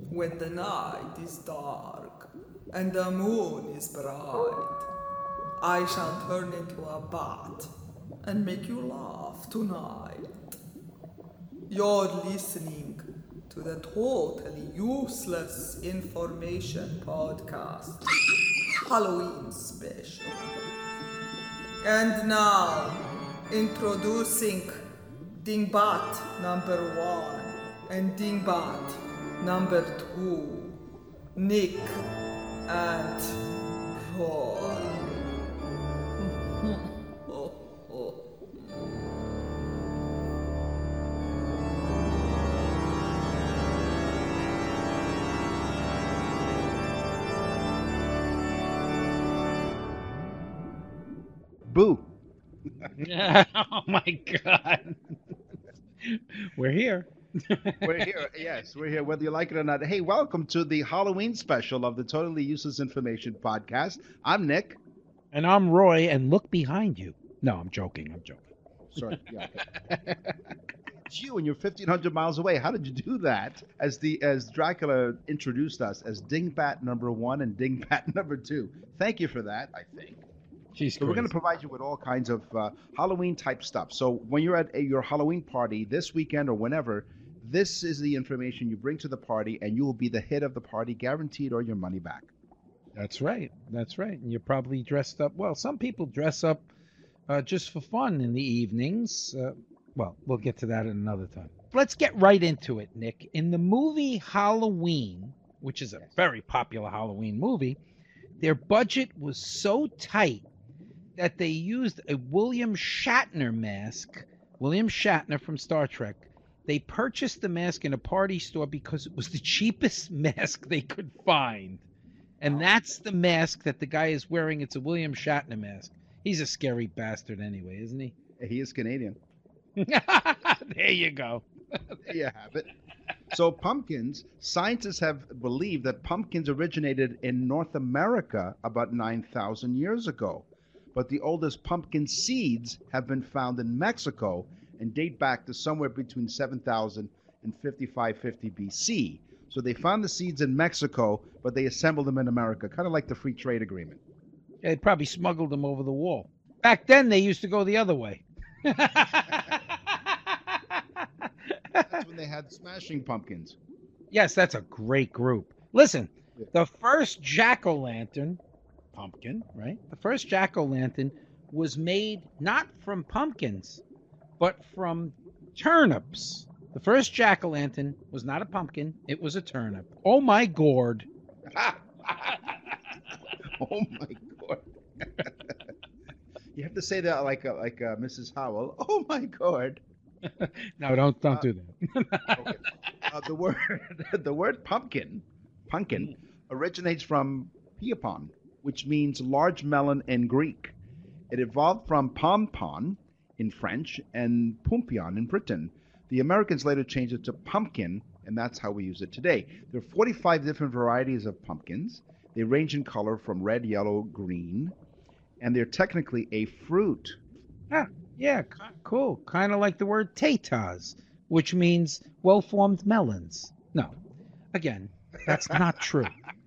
When the night is dark and the moon is bright, I shall turn into a bat and make you laugh tonight. You're listening to the Totally Useless Information Podcast Halloween Special. And now, introducing Dingbat number 1 and Dingbat number 2, Nick and Roy. Boo. Oh my God. We're here. We're here. Yes, we're here, whether you like it or not. Hey, welcome to the Halloween special of the Totally Useless Information Podcast. I'm Nick. And I'm Roy, and look behind you. No, I'm joking. Sorry. Yeah, okay. It's you, and you're 1,500 miles away. How did you do that? As Dracula introduced us as Dingbat number 1 and Dingbat number 2. Thank you for that, I think. So we're going to provide you with all kinds of Halloween-type stuff. So when you're at your Halloween party this weekend or whenever, this is the information you bring to the party, and you will be the hit of the party, guaranteed, or your money back. That's right. And you're probably dressed up. Well, some people dress up just for fun in the evenings. Well, we'll get to that at another time. Let's get right into it, Nick. In the movie Halloween, which is a very popular Halloween movie, their budget was so tight that they used a William Shatner mask. William Shatner from Star Trek. They purchased the mask in a party store because it was the cheapest mask they could find. And that's the mask that the guy is wearing. It's a William Shatner mask. He's a scary bastard anyway, isn't he? He is Canadian. There you go. There you have it. So pumpkins, scientists have believed that pumpkins originated in North America about 9,000 years ago. But the oldest pumpkin seeds have been found in Mexico and date back to somewhere between 7,000 and 5550 BC. So they found the seeds in Mexico, but they assembled them in America, kind of like the free trade agreement. They probably smuggled them over the wall. Back then, they used to go the other way. That's when they had Smashing Pumpkins. Yes, that's a great group. Listen, the first jack-o'-lantern pumpkin, right? The first jack-o'-lantern was made not from pumpkins, but from turnips. The first jack-o'-lantern was not a pumpkin, it was a turnip. Oh my gourd. Oh my God. You have to say that like Mrs. Howell. Oh my God. No, don't do that. Okay. The word pumpkin originates from piopon, which means large melon in Greek. It evolved from pompon in French and pumpion in Britain. The Americans later changed it to pumpkin, and that's how we use it today. There are 45 different varieties of pumpkins. They range in color from red, yellow, green, and they're technically a fruit. Yeah, cool. Kind of like the word tatas, which means well-formed melons. No, again, that's not true.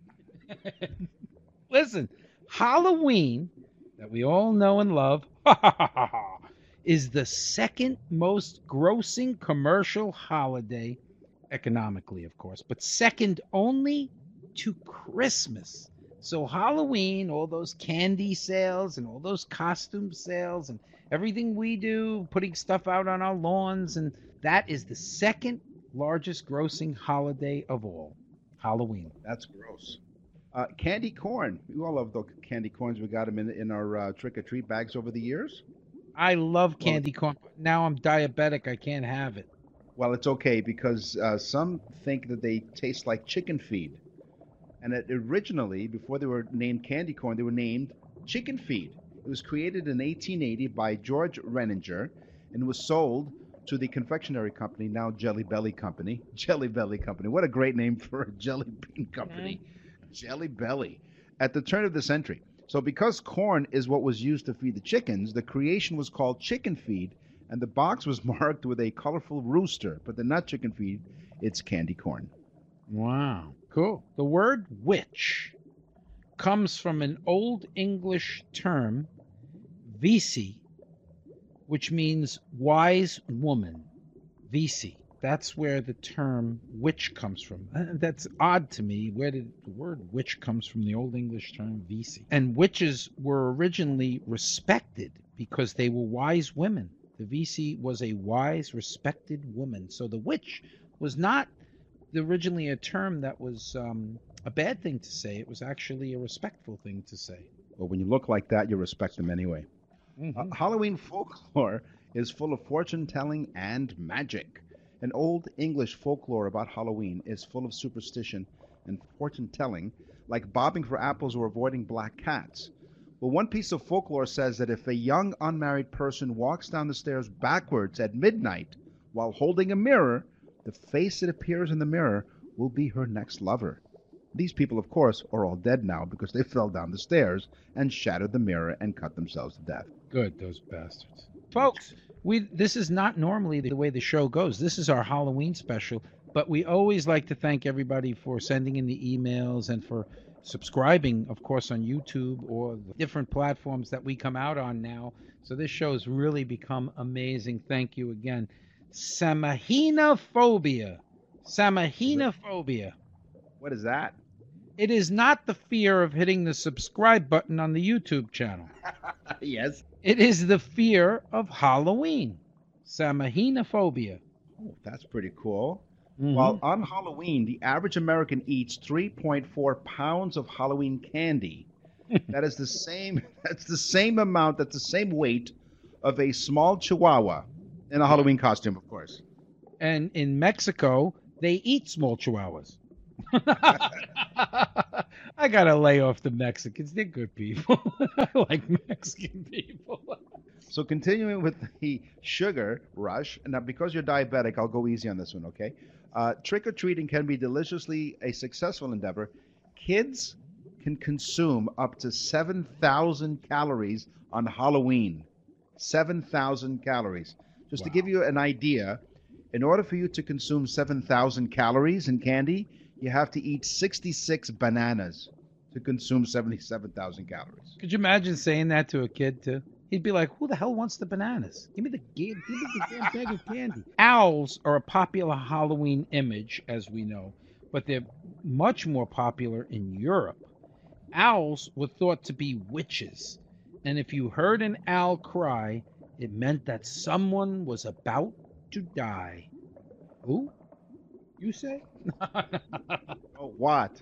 Listen, Halloween, that we all know and love, is the second most grossing commercial holiday, economically, of course, but second only to Christmas. So Halloween, all those candy sales and all those costume sales and everything we do, putting stuff out on our lawns, and that is the second largest grossing holiday of all, Halloween. That's gross. Candy corn. We all love the candy corns. We got them in our trick-or-treat bags over the years. I love candy corn. Now I'm diabetic. I can't have it. Well, it's okay because some think that they taste like chicken feed. And originally, before they were named candy corn, they were named chicken feed. It was created in 1880 by George Renninger and was sold to the confectionery company, now Jelly Belly Company. Jelly Belly Company. What a great name for a jelly bean company. Jelly Belly. At the turn of the century. So because corn is what was used to feed the chickens, the creation was called chicken feed, and the box was marked with a colorful rooster. But they're not chicken feed, it's candy corn. Wow. Cool. The word witch comes from an Old English term, visi, which means wise woman. Visi. That's where the term witch comes from. That's odd to me. Where did the word witch comes from? The Old English term visi. And witches were originally respected because they were wise women. The visi was a wise, respected woman. So the witch was not originally a term that was a bad thing to say. It was actually a respectful thing to say. Well, when you look like that, you respect them anyway. Halloween folklore is full of fortune telling and magic. An Old English folklore about Halloween is full of superstition and fortune telling, like bobbing for apples or avoiding black cats. Well, one piece of folklore says that if a young unmarried person walks down the stairs backwards at midnight while holding a mirror, the face that appears in the mirror will be her next lover. These people, of course, are all dead now because they fell down the stairs and shattered the mirror and cut themselves to death. Good, those bastards. Folks, this is not normally the way the show goes. This is our Halloween special, but we always like to thank everybody for sending in the emails and for subscribing, of course, on YouTube or the different platforms that we come out on now. So this show has really become amazing. Thank you again. Samahinophobia. Samahinophobia. What is that? It is not the fear of hitting the subscribe button on the YouTube channel. Yes. It is the fear of Halloween. Samahinophobia. Oh, that's pretty cool. While on Halloween, the average American eats 3.4 pounds of Halloween candy. That's the same amount, that's the same weight of a small chihuahua in a Halloween costume, of course. And in Mexico, they eat small chihuahuas. I gotta lay off the Mexicans. They're good people. I like Mexican people. So continuing with the sugar rush, now because you're diabetic, I'll go easy on this one, okay? Trick-or-treating can be deliciously a successful endeavor. Kids can consume up to 7,000 calories on Halloween. 7,000 calories. Just to give you an idea, in order for you to consume 7,000 calories in candy, you have to eat 66 bananas to consume 77,000 calories. Could you imagine saying that to a kid, too? He'd be like, who the hell wants the bananas? Give me the damn bag of candy. Owls are a popular Halloween image, as we know, but they're much more popular in Europe. Owls were thought to be witches, and if you heard an owl cry, it meant that someone was about to die. Who? You say? Oh, what?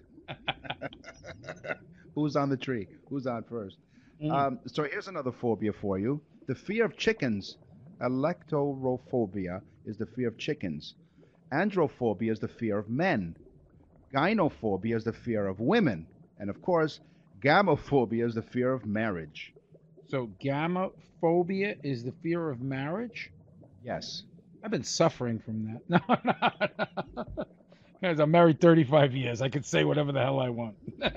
Who's on the tree? Who's on first? So here's another phobia for you. The fear of chickens. Electorophobia is the fear of chickens. Androphobia is the fear of men. Gynophobia is the fear of women. And of course, gamophobia is the fear of marriage. So gamophobia is the fear of marriage? Yes. I've been suffering from that. No. Guys, I'm married 35 years. I can say whatever the hell I want.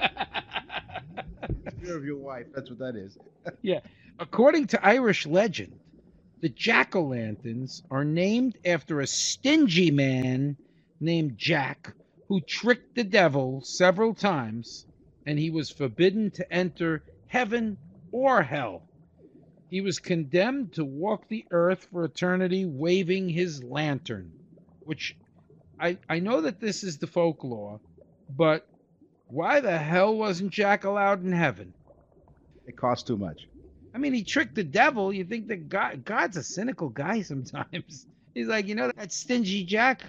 Fear of your wife. That's what that is. Yeah. According to Irish legend, the jack-o'-lanterns are named after a stingy man named Jack who tricked the devil several times, and he was forbidden to enter heaven or hell. He was condemned to walk the earth for eternity waving his lantern, which I know that this is the folklore, but why the hell wasn't Jack allowed in heaven? It costs too much. I mean, he tricked the devil. You think that God's a cynical guy sometimes. He's like, that stingy Jack?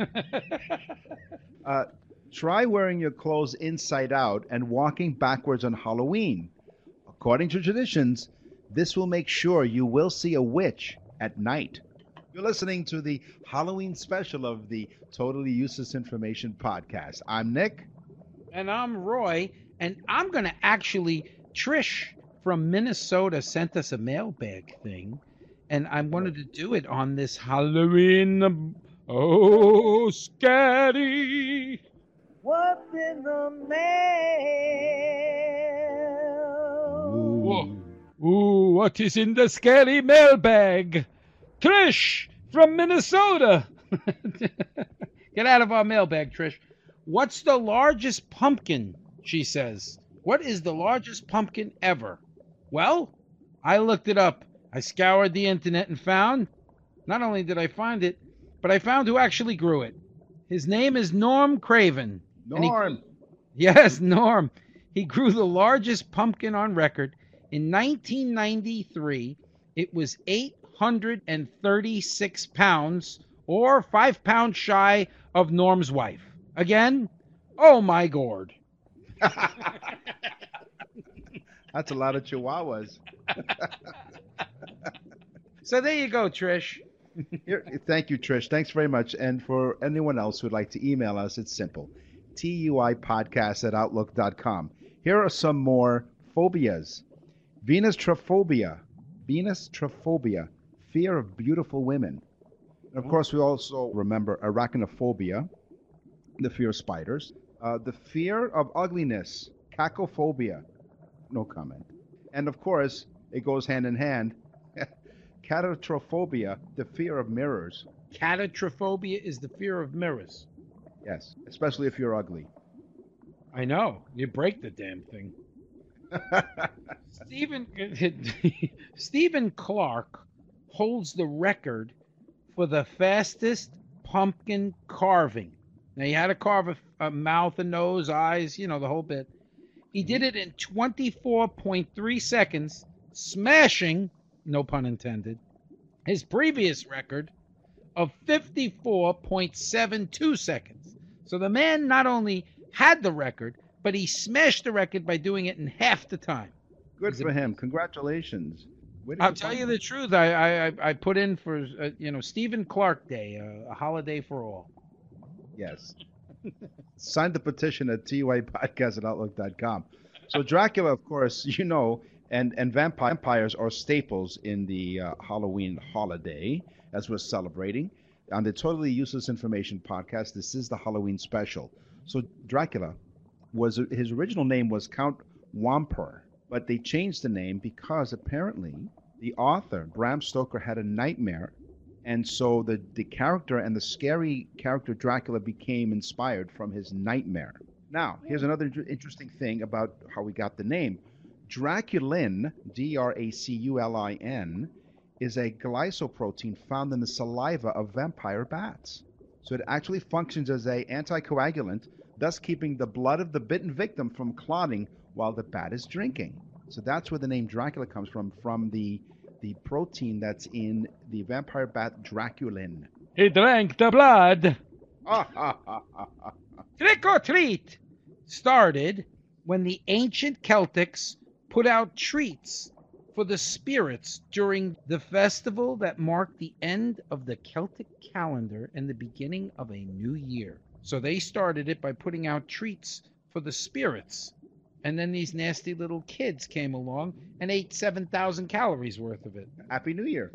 Try wearing your clothes inside out and walking backwards on Halloween. According to traditions, this will make sure you will see a witch at night. You're listening to the Halloween special of the Totally Useless Information podcast. I'm Nick. And I'm Roy. And I'm going to Trish from Minnesota sent us a mailbag thing. And I wanted to do it on this Halloween. Oh, scary. What's in the mail? Ooh, what is in the scary mailbag? Trish from Minnesota. Get out of our mailbag, Trish. What's the largest pumpkin? She says. What is the largest pumpkin ever? Well, I looked it up. I scoured the internet and found, not only did I find it, but I found who actually grew it. His name is Norm Craven. Norm. Yes, Norm. He grew the largest pumpkin on record. In 1993, it was 836 pounds, or 5 pounds shy of Norm's wife. Again, oh my gourd. That's a lot of chihuahuas. So there you go, Trish. Thank you, Trish. Thanks very much. And for anyone else who'd like to email us, it's simple. tuipodcast@outlook.com. Here are some more phobias. Venus trophophobia, fear of beautiful women. And of course, we also remember arachnophobia, the fear of spiders. The fear of ugliness, cacophobia, no comment. And of course, it goes hand in hand, catatrophobia, the fear of mirrors. Catatrophobia is the fear of mirrors. Yes, especially if you're ugly. I know. You break the damn thing. Stephen Clark holds the record for the fastest pumpkin carving. Now, he had to carve a mouth, a nose, eyes, the whole bit. He did it in 24.3 seconds, smashing, no pun intended, his previous record of 54.72 seconds. So the man not only had the record, but he smashed the record by doing it in half the time. Good for him. Congratulations. I'll tell you the truth. I put in for, Stephen Clark Day, a holiday for all. Yes. Sign the petition at tuipodcast@outlook.com. So Dracula, of course, and vampires are staples in the Halloween holiday, as we're celebrating. On the Totally Useless Information podcast, this is the Halloween special. So Dracula, his original name was Count Wamper, but they changed the name because apparently the author, Bram Stoker, had a nightmare. And so the character and the scary character Dracula became inspired from his nightmare. Now, here's another interesting thing about how we got the name. Draculin, Draculin, is a glycoprotein found in the saliva of vampire bats. So it actually functions as an anticoagulant, thus keeping the blood of the bitten victim from clotting while the bat is drinking. So that's where the name Dracula comes from the protein that's in the vampire bat Draculin. He drank the blood. Trick or treat started when the ancient Celtics put out treats for the spirits during the festival that marked the end of the Celtic calendar and the beginning of a new year. So they started it by putting out treats for the spirits. And then these nasty little kids came along and ate 7,000 calories worth of it. Happy New Year.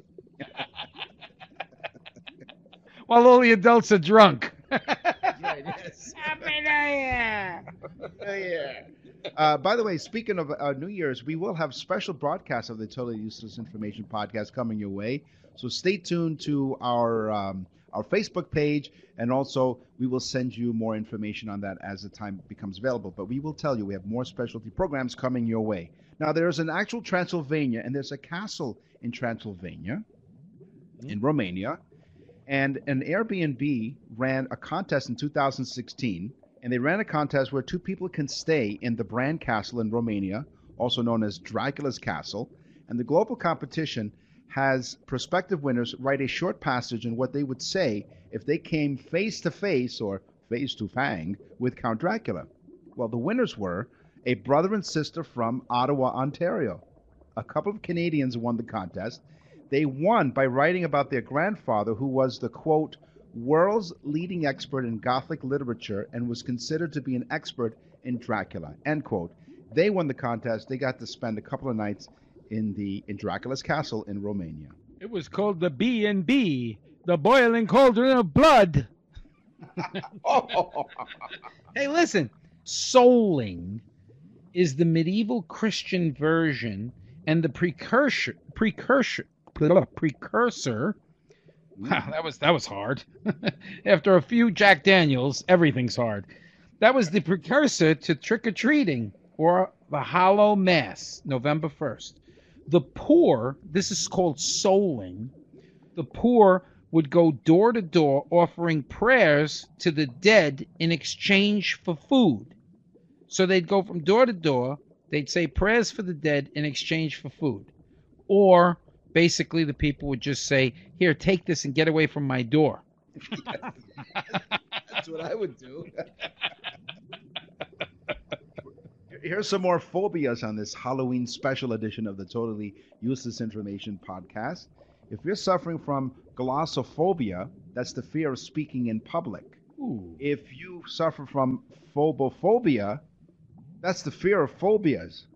While all the adults are drunk. Right, yes. Happy New Year! By the way, speaking of New Year's, we will have special broadcasts of the Totally Useless Information podcast coming your way. So stay tuned to our Facebook page, and also we will send you more information on that as the time becomes available. But we will tell you we have more specialty programs coming your way. Now, there's an actual Transylvania, and there's a castle in Transylvania, in Romania, and an Airbnb ran a contest in 2016, and they ran a contest where two people can stay in the Bran Castle in Romania, also known as Dracula's Castle, and the global competition has prospective winners write a short passage in what they would say if they came face to face or face to fang with Count Dracula. Well, the winners were a brother and sister from Ottawa, Ontario. A couple of Canadians won the contest. They won by writing about their grandfather, who was the, quote, world's leading expert in Gothic literature and was considered to be an expert in Dracula, end quote. They won the contest. They got to spend a couple of nights in Dracula's castle in Romania. It was called the B&B, the boiling cauldron of blood. Hey, listen, souling is the medieval Christian version and the precursor. Wow, that was hard. After a few Jack Daniels, everything's hard. That was the precursor to trick-or-treating, or the Hollow Mass, November 1st. The poor, this is called souling, the poor would go door to door offering prayers to the dead in exchange for food. So they'd go from door to door, they'd say prayers for the dead in exchange for food. Or basically the people would just say, here, take this and get away from my door. That's what I would do. Here's some more phobias on this Halloween special edition of the Totally Useless Information podcast. If you're suffering from glossophobia, that's the fear of speaking in public. Ooh. If you suffer from phobophobia, that's the fear of phobias.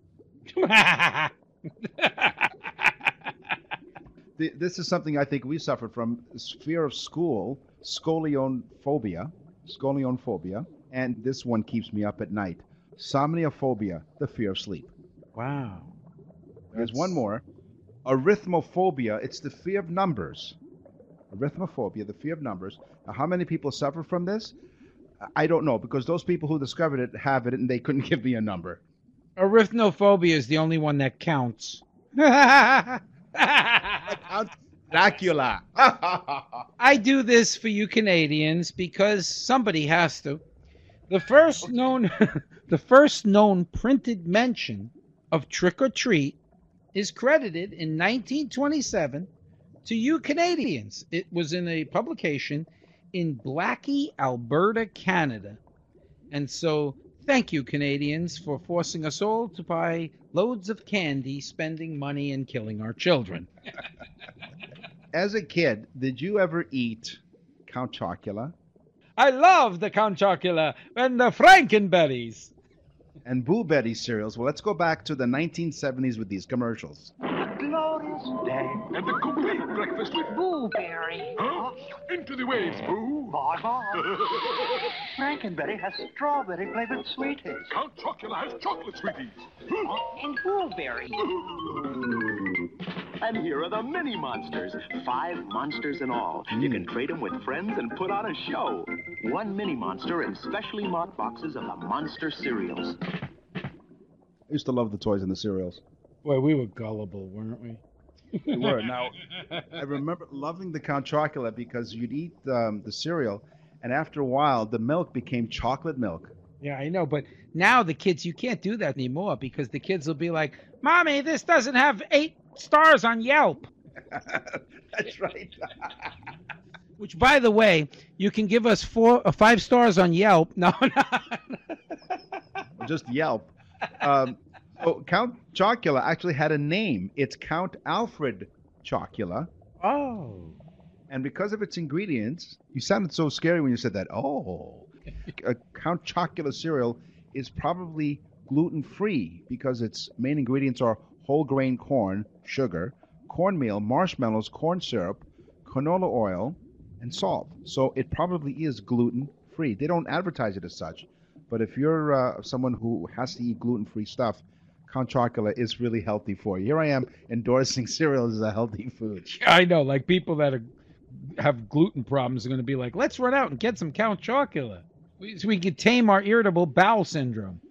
This is something I think we suffered from, fear of school, scoliophobia, and this one keeps me up at night. Somniophobia, the fear of sleep. Wow. There's one more. Arithmophobia, it's the fear of numbers. Arithmophobia, the fear of numbers. Now, how many people suffer from this? I don't know, because those people who discovered it have it, and they couldn't give me a number. Arithmophobia is the only one that counts. Dracula. I do this for you Canadians because somebody has to. The first known printed mention of trick or treat is credited in 1927 to you Canadians. It was in a publication in Blackie, Alberta, Canada. And so thank you Canadians for forcing us all to buy loads of candy, spending money, and killing our children. As a kid, did you ever eat Count Chocula? I love the Count Chocula and the Frankenberries. And Boo Betty cereals. Well, let's go back to the 1970s with these commercials. Glorious day. And the complete breakfast with Blueberry. Huh? Into the waves, Boo. Bye-bye. Frankenberry has strawberry-flavored sweeties. Count Chocula has chocolate sweeties. And blueberry. And here are the mini monsters. 5 monsters in all. You can trade them with friends and put on a show. 1 mini monster in specially marked boxes of the monster cereals. I used to love the toys and the cereals. Boy, we were gullible, weren't we? We were. Now, I remember loving the Count Chocula because you'd eat the cereal, and after a while, the milk became chocolate milk. Yeah, I know, but now the kids, you can't do that anymore because the kids will be like, Mommy, this doesn't have 8 stars on Yelp. That's right. Which, by the way, you can give us 4 or 5 stars on Yelp. No. Just Yelp. So Count Chocula actually had a name. It's Count Alfred Chocula. Oh. And because of its ingredients, you sounded so scary when you said that. Oh. Count Chocula cereal is probably gluten-free because its main ingredients are whole grain corn, sugar, cornmeal, marshmallows, corn syrup, canola oil, and salt. So it probably is gluten-free. They don't advertise it as such. But if you're someone who has to eat gluten-free stuff, Count Chocula is really healthy for you. Here I am endorsing cereal as a healthy food. I know, like people that have gluten problems are going to be like, let's run out and get some Count Chocula. So we can tame our irritable bowel syndrome.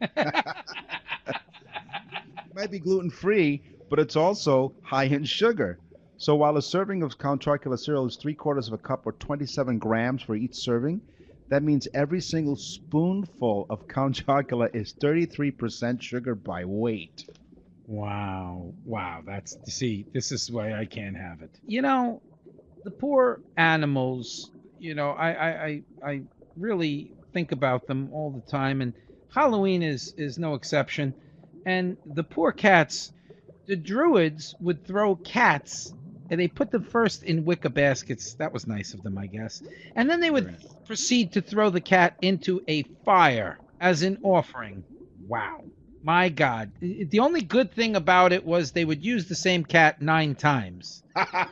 It might be gluten-free, but it's also high in sugar. So while a serving of Count Chocula cereal is 3/4 of a cup or 27 grams for each serving, that means every single spoonful of Count Chocula is 33% sugar by weight. Wow. See, this is why I can't have it. You know, the poor animals, you know, I really think about them all the time, and Halloween is no exception. And the poor cats, the druids would throw cats, and they put them first in wicker baskets. That was nice of them, I guess. And then they would proceed to throw the cat into a fire as an offering. Wow. My God. The only good thing about it was they would use the same cat 9 times.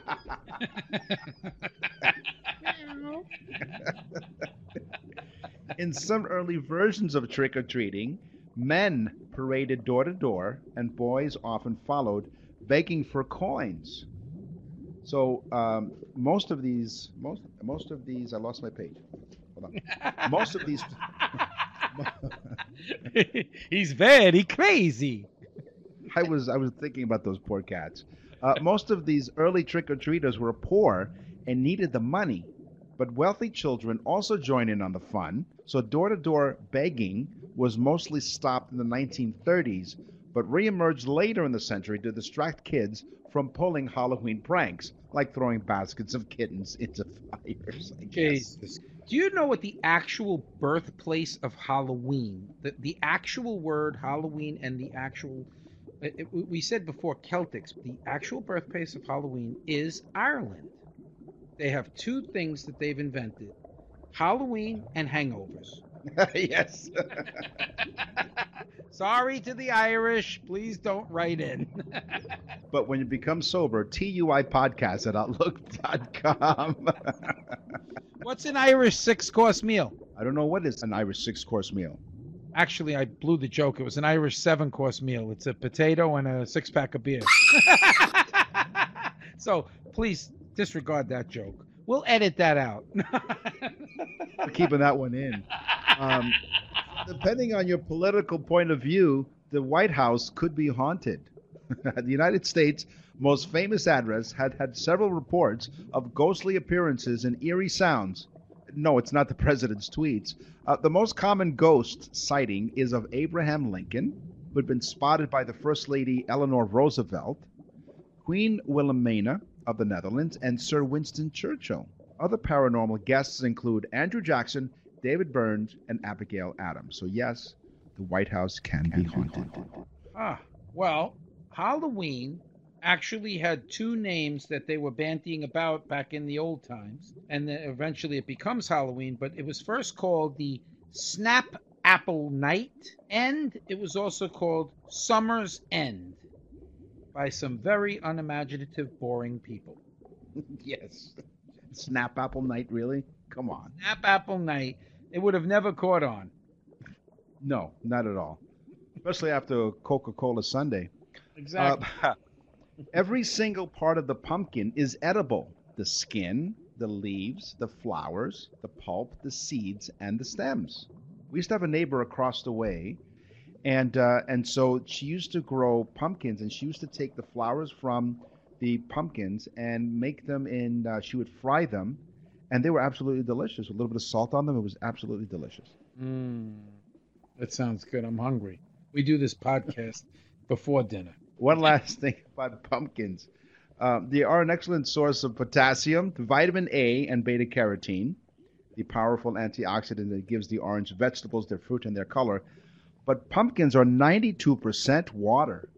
In some early versions of trick-or-treating, men paraded door to door, and boys often followed, begging for coins. So most of these, I lost my page. Hold on. Most of these He's very crazy. I was thinking about those poor cats. Most of these early trick-or-treaters were poor and needed the money, but wealthy children also joined in on the fun, so door-to-door begging was mostly stopped in the 1930s, but reemerged later in the century to distract kids from pulling Halloween pranks, like throwing baskets of kittens into fires, I guess. Jesus. Do you know what the actual birthplace of Halloween, the actual word Halloween and the actual, we said before Celtics, the actual birthplace of Halloween is Ireland. They have two things that they've invented, Halloween and hangovers. Yes. Sorry to the Irish. Please don't write in. But when you become sober, TUIpodcast@outlook.com. What's an Irish 6-course meal? I don't know what is an Irish 6-course meal. Actually, I blew the joke. It was an Irish 7-course meal. It's a potato and a 6-pack of beer. So please disregard that joke. We'll edit that out. We're keeping that one in. Depending on your political point of view, the White House could be haunted. The United States' most famous address had had several reports of ghostly appearances and eerie sounds. No, it's not the president's tweets. The most common ghost sighting is of Abraham Lincoln, who had been spotted by the First Lady Eleanor Roosevelt, Queen Wilhelmina of the Netherlands, and Sir Winston Churchill. Other paranormal guests include Andrew Jackson, David Burns, and Abigail Adams. So yes, the White House can be haunted. Well, Halloween actually had two names that they were bandying about back in the old times, and then eventually it becomes Halloween, but it was first called the Snap Apple Night, and it was also called Summer's End by some very unimaginative, boring people. Yes. Snap Apple Night, really? Come on. Snap Apple Night. It would have never caught on. No, not at all. Especially after Coca-Cola Sundae. Exactly. Every single part of the pumpkin is edible. The skin, the leaves, the flowers, the pulp, the seeds, and the stems. We used to have a neighbor across the way, and so she used to grow pumpkins, and she used to take the flowers from the pumpkins and make them in, she would fry them, and they were absolutely delicious. A little bit of salt on them, it was absolutely delicious. That sounds good. I'm hungry. We do this podcast before dinner. One last thing about pumpkins. They are an excellent source of potassium, vitamin A, and beta-carotene, the powerful antioxidant that gives the orange vegetables their fruit and their color. But pumpkins are 92% water.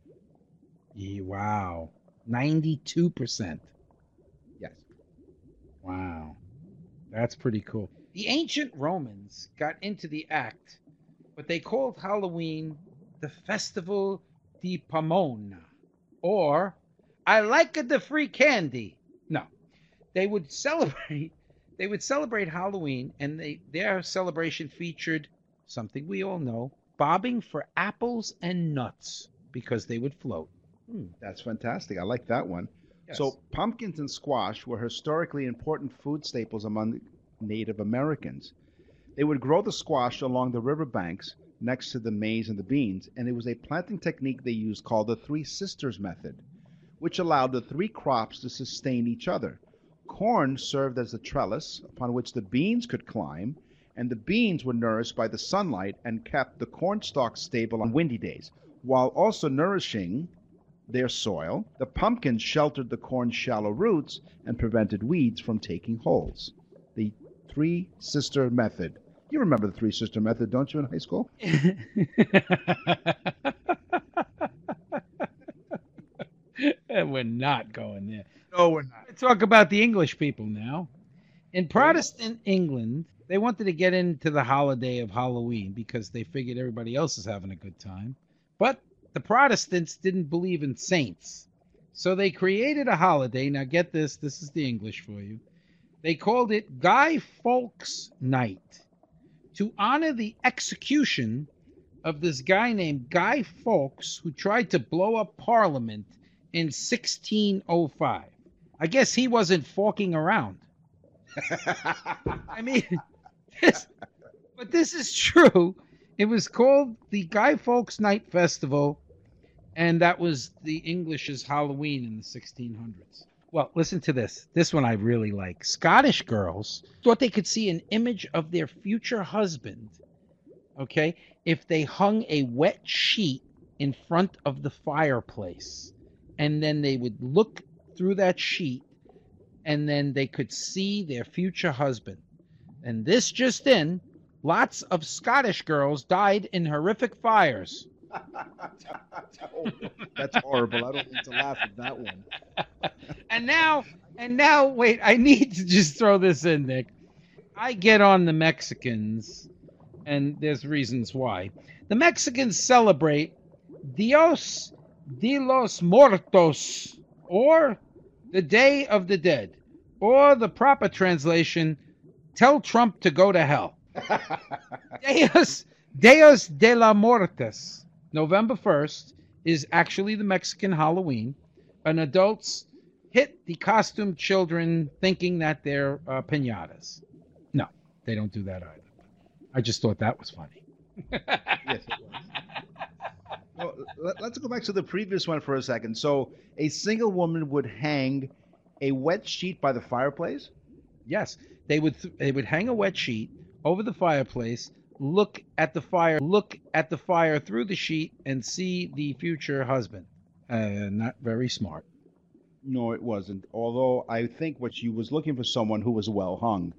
Wow. 92%. Yes. Wow. That's pretty cool. The ancient Romans got into the act, but they called Halloween the Festival di Pomona, or I like the free candy. No. They would celebrate Halloween, and their celebration featured something we all know, bobbing for apples and nuts because they would float. That's fantastic. I like that one. Yes. So pumpkins and squash were historically important food staples among Native Americans. They would grow the squash along the riverbanks next to the maize and the beans, and it was a planting technique they used called the Three Sisters method, which allowed the three crops to sustain each other. Corn served as the trellis upon which the beans could climb, and the beans were nourished by the sunlight and kept the corn stalks stable on windy days, while also nourishing their soil. The pumpkins sheltered the corn's shallow roots and prevented weeds from taking holes. The Three Sister method. You remember the Three Sister method, don't you, in high school? We're not going there. No, we're not. Let's talk about the English people now. In Protestant England, they wanted to get into the holiday of Halloween because they figured everybody else is having a good time. But the Protestants didn't believe in saints. So they created a holiday. Now get this is the English for you. They called it Guy Fawkes Night to honor the execution of this guy named Guy Fawkes who tried to blow up Parliament in 1605. I guess he wasn't forking around. I mean, But this is true. It was called the Guy Fawkes Night Festival, and that was the English's Halloween in the 1600s. Well, listen to this. This one I really like. Scottish girls thought they could see an image of their future husband, okay, if they hung a wet sheet in front of the fireplace. And then they would look through that sheet, and then they could see their future husband. And this just in, lots of Scottish girls died in horrific fires. That's horrible. I don't need to laugh at that one. And now, wait, I need to just throw this in, Nick. I get on the Mexicans, and there's reasons why. The Mexicans celebrate Dios de los Muertos, or the Day of the Dead, or the proper translation, tell Trump to go to hell. Deus de la Muertes. November 1st is actually the Mexican Halloween, and adults hit the costumed children thinking that they're piñatas. No, they don't do that either. I just thought that was funny. Yes, it was. Well, let's go back to the previous one for a second. So, a single woman would hang a wet sheet by the fireplace? Yes, they would hang a wet sheet over the fireplace, look at the fire through the sheet, and see the future husband. Not very smart. No, it wasn't. Although I think what she was looking for someone who was well hung.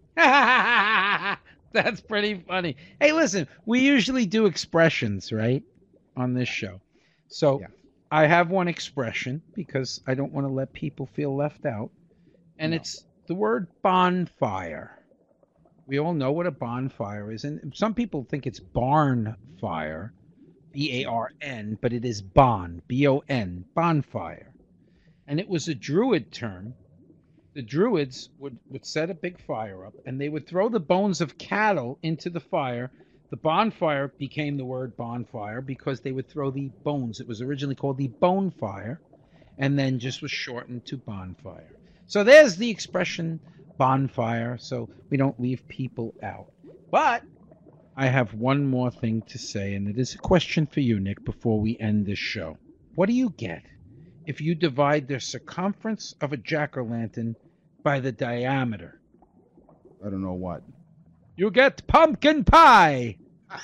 That's pretty funny. Hey, listen, we usually do expressions, right, on this show. So Yeah. I have one expression because I don't want to let people feel left out. And it's the word bonfire. We all know what a bonfire is. And some people think it's barn fire, B-A-R-N, but it is bon, B-O-N, bonfire. And it was a Druid term. The Druids would set a big fire up, and they would throw the bones of cattle into the fire. The bonfire became the word bonfire because they would throw the bones. It was originally called the bone fire, and then just was shortened to bonfire. So there's the expression bonfire, so we don't leave people out. But I have one more thing to say, and it is a question for you, Nick, before we end this show. What do you get if you divide the circumference of a jack-o'-lantern by the diameter? I don't know what. You get pumpkin pie.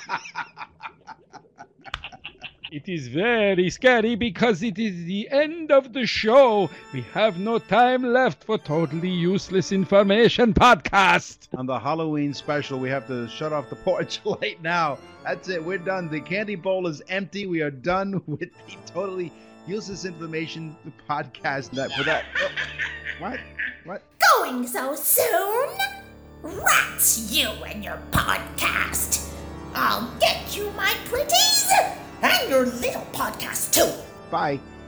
It is very scary because it is the end of the show. We have no time left for totally useless information podcast. On the Halloween special, we have to shut off the porch light now. That's it. We're done. The candy bowl is empty. We are done with the totally useless information podcast. What? Going so soon? Rats, you and your podcast. I'll get you, my pretties, and your little podcast too. Bye.